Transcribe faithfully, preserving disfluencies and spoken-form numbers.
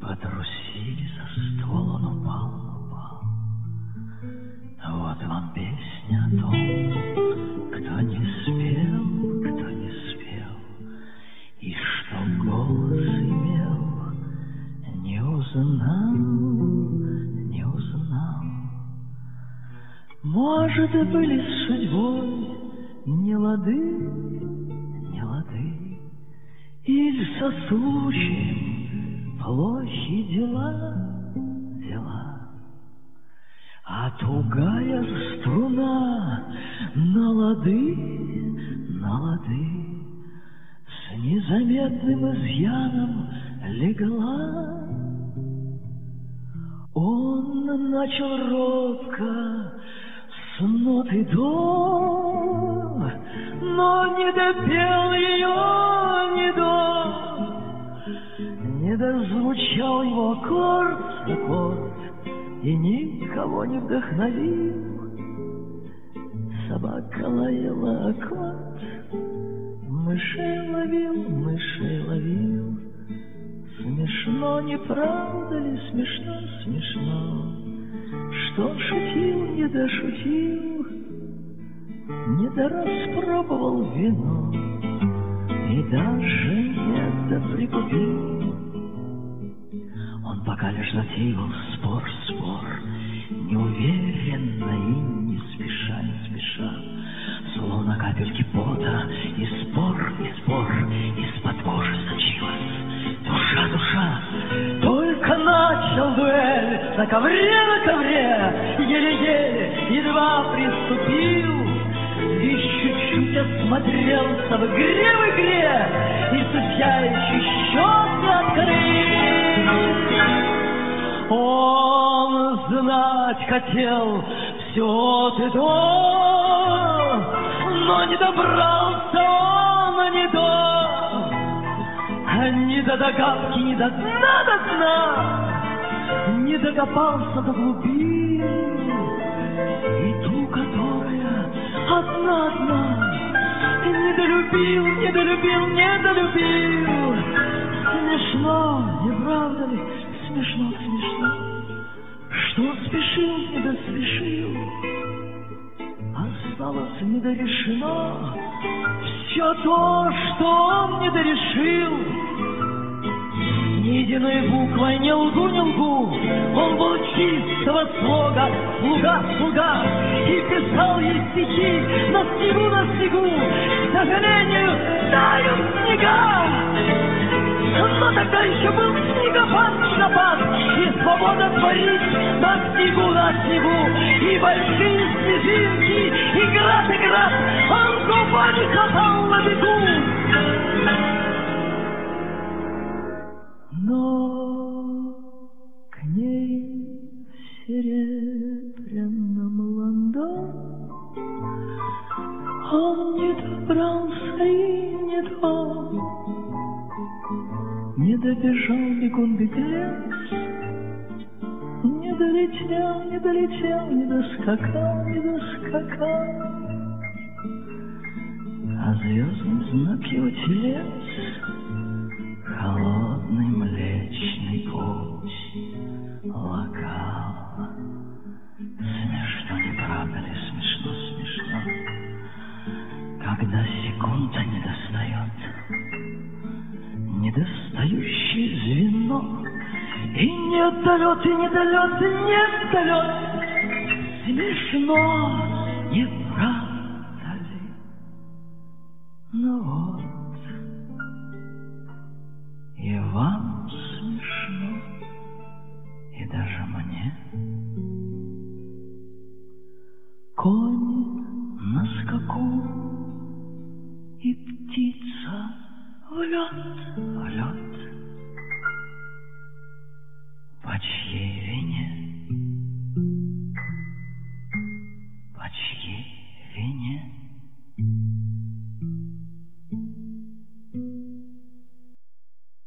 Потрусили за ствол, он упал, упал. Вот вам песня о том, кто не спел, кто не спел, и что голос имел, не узнал, не узнал. Может, и были с судьбой не лады, не лады, или со случаем плохи дела, дела. А тугая струна на лады, на лады, с незаметным изъяном легла. Он начал робко с ноты до, но не допел ее ни до, не дозвучал его аккорд, аккорд, и никого не вдохновил. Собака лаяла аккорд, мышей ловил, мышей ловил. Смешно, не правда ли, смешно, смешно, что он шутил, не дошутил, не дораспробовал вино и даже не доприкупил. Он пока лишь затеял спор, спор, неуверенно и не спеша, не спеша, словно капельки пота, и спор, и спор из-под кожи сочилась душа, душа. Только начал дуэль на ковре, на ковре, еле-еле, едва приступил, лишь чуть-чуть осмотрелся в игре, в игре, и судья еще счет открыл. Он знать хотел все ты до, но не добрался он ни до, ни до догадки, ни до дна, до дна, не докопался до глубин, и ту, которая одна-одна, недолюбил, недолюбил, недолюбил. Смешно, не правда ли? Смешно, смешно, что он спешил, не доспешил, осталось недорешено все то, что он недорешил. Ни единой буквой не лгу, не лгу, он был чистого слога, слуга, слуга, и писал ей стихи на снегу, на снегу. К сожалению, тают снега, но тогда еще был снегопад, снегопад, и свобода творить на снегу, на снегу, и большие снежинки, и град, и град, он губами хватал на бегу. Но к ней в серебряном ландо он не добрался и не то, не добежал бегун-беглец, не долетел, не долетел, не доскакал, не доскакал, а звездный знак его телец, холодный млечный путь локал. Смешно, не правда ли, смешно, смешно, когда секунда не достает, недостающее звено, и нет долет, и не долет, и нет долет. Смешно, не